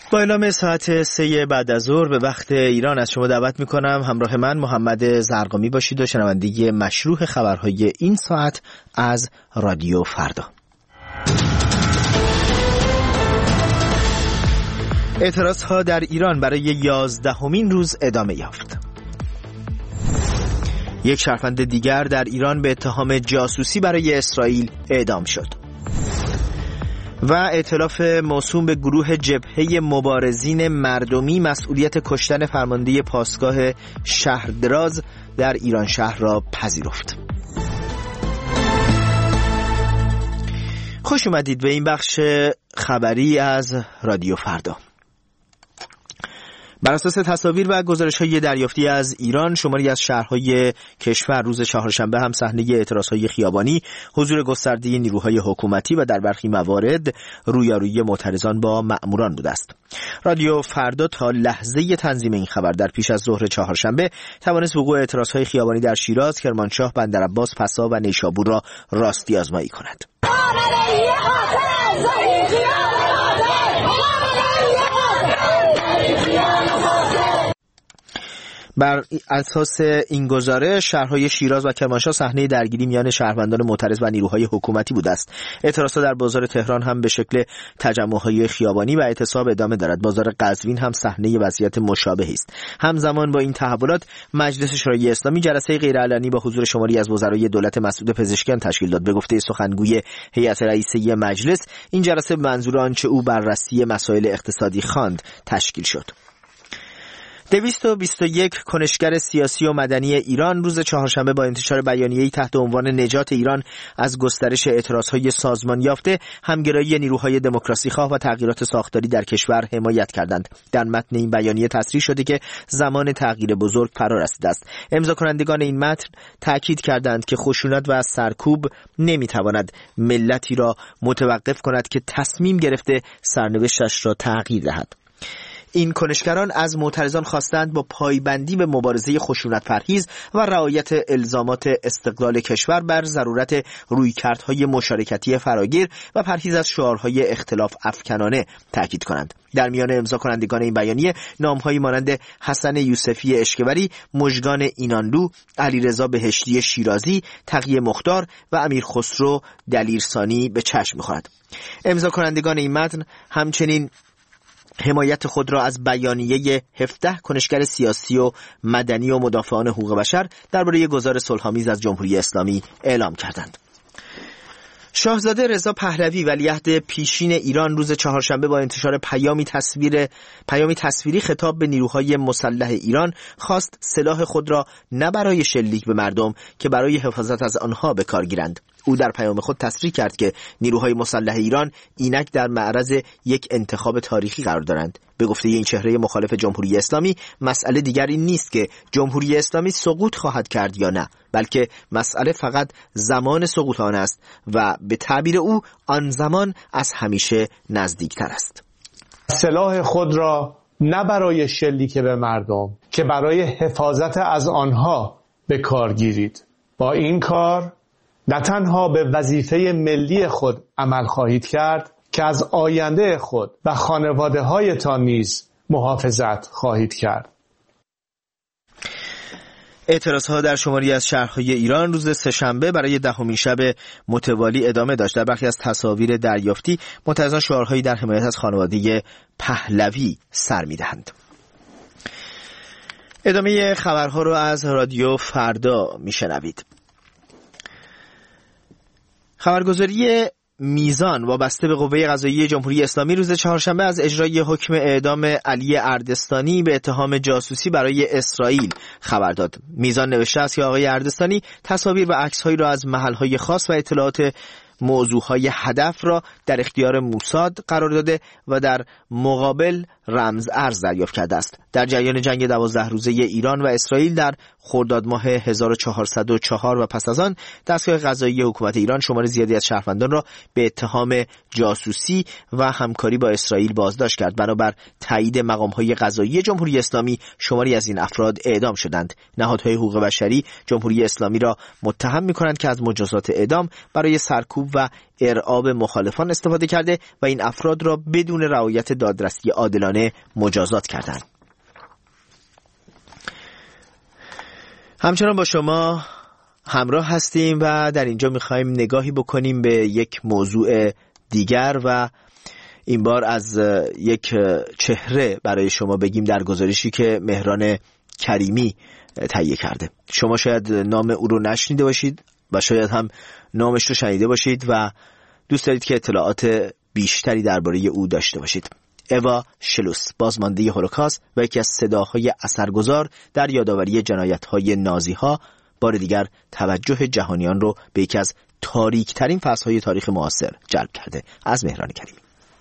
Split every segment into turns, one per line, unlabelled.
با اعلام ساعت 3 بعد از ظهر به وقت ایران از شما دعوت میکنم همراه من محمد زرقامی باشید و شنوندگی مشروع خبرهای این ساعت از رادیو فردا. اعتراضها در ایران برای 11مین روز ادامه یافت. یک شهروند دیگر در ایران به اتهام جاسوسی برای اسرائیل اعدام شد. و ائتلاف موسوم به گروه جبهه مبارزین مردمی مسئولیت کشتن فرمانده پاسگاه شهردراز در ایران شهر را پذیرفت. خوش اومدید به این بخش خبری از رادیو فردا. بر اساس تصاویر و گزارش‌های دریافتی از ایران، شماری از شهرهای کشور روز چهارشنبه هم صحنه اعتراضهای خیابانی، حضور گسترده نیروهای حکومتی و در برخی موارد رویارویی معترضان با مأموران بوده است. رادیو فردا تا لحظه تنظیم این خبر در پیش از ظهر چهارشنبه توانست وقوع اعتراضهای خیابانی در شیراز، کرمانشاه، بندرعباس، فسا و نیشابور را راستی آزمایی کند. بر اساس این گزارش شهرهای شیراز و کرمانشاه صحنه درگیری میان شهروندان معترض و نیروهای حکومتی بوده است. اعتراضات در بازار تهران هم به شکل تجمع‌های خیابانی و اعتصاب ادامه دارد. بازار قزوین هم صحنه وضعیت مشابهی است. همزمان با این تحولات مجلس شورای اسلامی جلسه غیرعلنی با حضور شماری از وزرای دولت مسعود پزشکیان تشکیل داد. به گفته سخنگوی هیئت رئیسه مجلس، این جلسه به منظور آنچه او بررسی مسائل اقتصادی خواند تشکیل شد. 221 کنشگر سیاسی و مدنی ایران روز چهارشنبه با انتشار بیانیه‌ای تحت عنوان نجات ایران از گسترش اعتراضهای سازمان یافته، همگرایی نیروهای دموکراسی خواه و تغییرات ساختاری در کشور حمایت کردند. در متن این بیانیه تصریح شده که زمان تغییر بزرگ فرا رسیده است. امضا کنندگان این متن تاکید کردند که خشونت و سرکوب نمیتواند ملتی را متوقف کند که تصمیم گرفته سرنوشتش را تغییر دهد. این کنشگران از معترضان خواستند با پایبندی به مبارزه خشونت پرهیز و رعایت الزامات استقلال کشور بر ضرورت رویکردهای مشارکتی فراگیر و پرهیز از شعارهای اختلاف افکنانه تاکید کنند. در میان امضا کنندگان این بیانیه نام‌هایی مانند حسن یوسفی اشکبری، مژگان اینانلو، علیرضا بهشتی شیرازی، تقی مختار و امیر خسرو دلیرسانی به چشم می‌خورد. امضا کنندگان این متن همچنین حمایت خود را از بیانیه 17 کنشگر سیاسی و مدنی و مدافعان حقوق بشر درباره گذار صلح‌آمیز از جمهوری اسلامی اعلام کردند. شاهزاده رضا پهلوی ولیعهد پیشین ایران روز چهارشنبه با انتشار پیامی تصویری خطاب به نیروهای مسلح ایران خواست سلاح خود را نه برای شلیک به مردم که برای حفاظت از آنها به کار گیرند. او در پیام خود تصریح کرد که نیروهای مسلح ایران اینک در معرض یک انتخاب تاریخی قرار دارند. به گفته این چهره مخالف جمهوری اسلامی، مسئله دیگر این نیست که جمهوری اسلامی سقوط خواهد کرد یا نه، بلکه مسئله فقط زمان سقوط آن است و به تعبیر او آن زمان از همیشه نزدیکتر است.
سلاح خود را نه برای شلیک به مردم که برای حفاظت از آنها به کار گیرید. با این کار نه تنها به وظیفه ملی خود عمل خواهید کرد که از آینده خود و خانواده هایتان نیز محافظت خواهید کرد.
اعتراضها در شماری از شهرهای ایران روز سه‌شنبه برای 10مین شب متوالی ادامه داشت. در برخی از تصاویر دریافتی معترضان شعارهایی در حمایت از خانواده پهلوی سر می‌دهند. ادامه خبرها رو از رادیو فردا میشنوید. خبرگزاری میزان وابسته به قوه قضاییه جمهوری اسلامی روز چهارشنبه از اجرای حکم اعدام علی اردستانی به اتهام جاسوسی برای اسرائیل خبر داد. میزان نوشته است که آقای اردستانی تصاویر و عکس‌هایی را از محل‌های خاص و اطلاعات موضوعهای هدف را در اختیار موساد قرار داده و در مقابل رمز ارز دریافت کرده است. در جریان جنگ 12 روزه ایران و اسرائیل در خرداد ماه 1404 و پس از آن دستگاه قضایی حکومت ایران شمار زیادی از شهروندان را به اتهام جاسوسی و همکاری با اسرائیل بازداشت کرد. بنابر تایید مقام‌های قضایی جمهوری اسلامی شماری از این افراد اعدام شدند. نهادهای حقوق بشری جمهوری اسلامی را متهم می‌کنند که از مجازات اعدام برای سرکوب و ارعاب مخالفان استفاده کرده و این افراد را بدون رعایت دادرسی عادلانه مجازات کردند. همچنان با شما همراه هستیم و در اینجا می‌خوایم نگاهی بکنیم به یک موضوع دیگر و این بار از یک چهره برای شما بگیم در گزارشی که مهران کریمی تهیه کرده. شما شاید نام او رو نشنیده باشید و شاید هم نامش رو شنیده باشید و دوست دارید که اطلاعات بیشتری درباره او داشته باشید. اوا شلوس، بازمانده هولوکاست و یکی از صداهای اثرگذار در یادآوری جنایت‌های نازی‌ها، بار دیگر توجه جهانیان رو به یکی از تاریک‌ترین فصل‌های تاریخ معاصر جلب کرده. از مهران کریمی.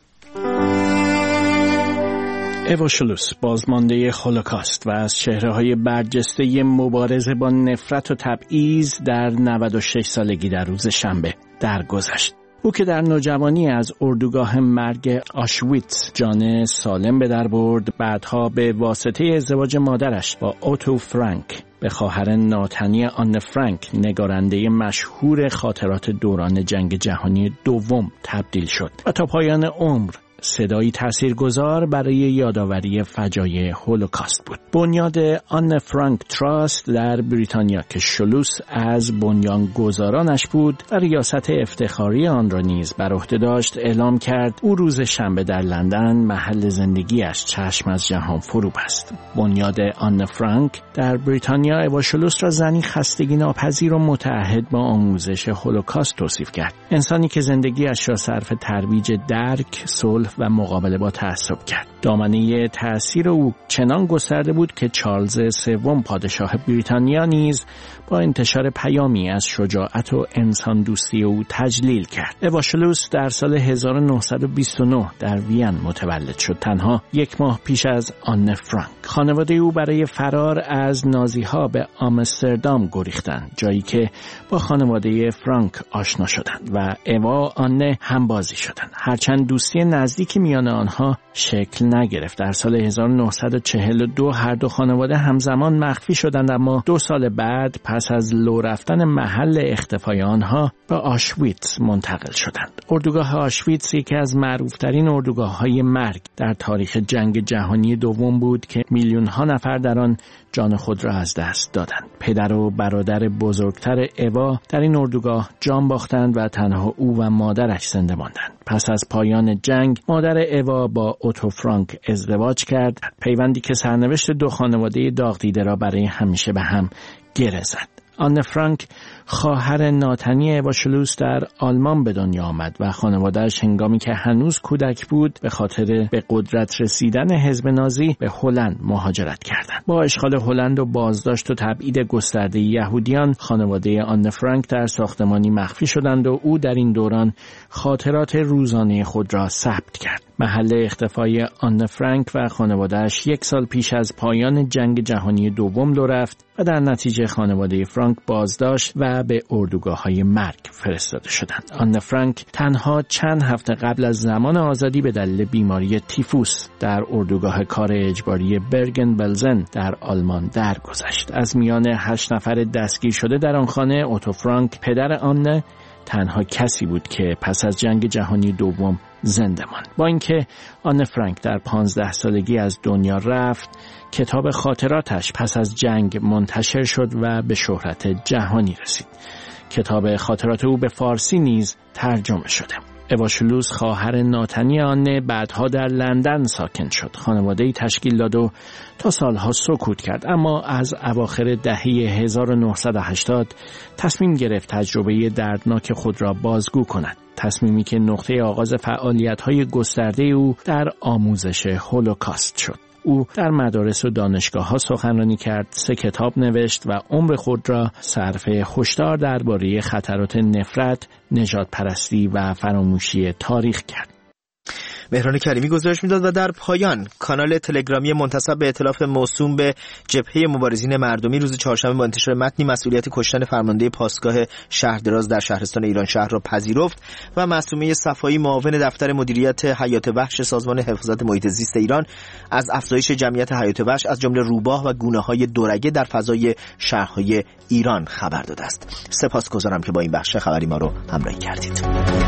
اوا شلوس، بازمانده هولوکاست و از چهره‌های برجسته مبارزه با نفرت و تبعیض، در 96 سالگی در روز شنبه درگذشت. او که در نوجوانی از اردوگاه مرگ آشویتس جان سالم به در برد، بعدها به واسطه ازدواج مادرش با اوتو فرانک به خواهر ناتنی آن فرانک، نگارنده مشهور خاطرات دوران جنگ جهانی دوم، تبدیل شد و تا پایان عمر صدایی تاثیرگذار برای یادآوری فجایع هولوکاست بود. بنیاد آن فرانک تراست در بریتانیا که شلوس از بنیانگذارانش بود و ریاست افتخاری آن را نیز بر عهده داشت، اعلام کرد او روز شنبه در لندن، محل زندگیش، چشم از جهان فرو بست. بنیاد آن فرانک در بریتانیا اوا شلوس را زنی خستگی ناپذیر و متعهد با آموزش هولوکاست توصیف کرد. انسانی که زندگیش را صرف ترویج درک، صلح و مقابله با تعصب کرد. دامنه تأثیر او چنان گسترده بود که چارلز سوم، پادشاه بریتانیا، نیز با انتشار پیامی از شجاعت و انسان دوستی او تجلیل کرد. اوا شلوس در سال 1929 در وین متولد شد، تنها یک ماه پیش از آن فرانک. خانواده او برای فرار از نازی‌ها به آمستردام گریختند، جایی که با خانواده فرانک آشنا شدند و اوا آن همبازی شدند. هرچند دوستی نزدیکی میان آنها شکل نگرفت. در سال 1942 هر دو خانواده همزمان مخفی شدند، اما 2 سال بعد پس از لو رفتن محل اختفای آنها به آشویتس منتقل شدند. اردوگاه آشویتس یکی از معروفترین اردوگاه‌های مرگ در تاریخ جنگ جهانی دوم بود که میلیون‌ها نفر در آن جان خود را از دست دادند. پدر و برادر بزرگتر اوا در این اردوگاه جان باختند و تنها او و مادرش زنده ماندند. پس از پایان جنگ مادر اوا با اوتو فرانک ازدواج کرد، پیوندی که سرنوشت دو خانواده داغ دیده را برای همیشه به هم گره زد. آن فرانک، خواهر ناتنی اوا شلوس، در آلمان به دنیا آمد و خانواده‌اش هنگامی که هنوز کودک بود به خاطر به قدرت رسیدن حزب نازی به هلند مهاجرت کردند. با اشغال هلند و بازداشت و تبعید گسترده یهودیان، خانواده آن فرانک در ساختمانی مخفی شدند و او در این دوران خاطرات روزانه خود را ثبت کرد. محل اختفای آن فرانک و خانواده‌اش 1 سال پیش از پایان جنگ جهانی دوم لو رفت و در نتیجه خانواده فرانک بازداشت و به اردوگاه‌های مرگ فرستاده شدند. آن فرانک تنها چند هفته قبل از زمان آزادی به دلیل بیماری تیفوس در اردوگاه کار اجباری برگن بلزن در آلمان درگذشت. از میان 8 نفر دستگیر شده در آن خانه، اوتو فرانک، پدر آن، تنها کسی بود که پس از جنگ جهانی دوم زنده ماند. با اینکه آن فرانک در 15 سالگی از دنیا رفت، کتاب خاطراتش پس از جنگ منتشر شد و به شهرت جهانی رسید. کتاب خاطرات او به فارسی نیز ترجمه شده. اوا شلوس، خواهر ناتنی آن، بعدها در لندن ساکن شد. خانواده‌ای تشکیل داد و تا سالها سکوت کرد، اما از اواخر دهه 1980 تصمیم گرفت تجربه دردناک خود را بازگو کند. تصمیمی که نقطه آغاز فعالیت‌های گسترده او در آموزش هولوکاست شد. او در مدارس و دانشگاه‌ها سخنرانی کرد، 3 کتاب نوشت و عمر خود را صرف هشدار درباره خطرات نفرت، نژادپرستی و فراموشی تاریخ کرد.
مهران کریمی گزارش میداد و در پایان کانال تلگرامی منتسب به ائتلاف موسوم به جبهه مبارزین مردمی روز چهارشنبه با انتشار متنی مسئولیت کشتن فرمانده پاسگاه شهردراز در شهرستان ایران شهر را پذیرفت و معصومه صفایی، معاون دفتر مدیریت حیات وحش سازمان حفاظت محیط زیست ایران، از افزایش جمعیت حیات وحش از جمله روباه و گونه‌های دورگه در فضای شهرهای ایران خبر داده است. سپاسگزارم که با این بخش خبری ما رو همراهی کردید.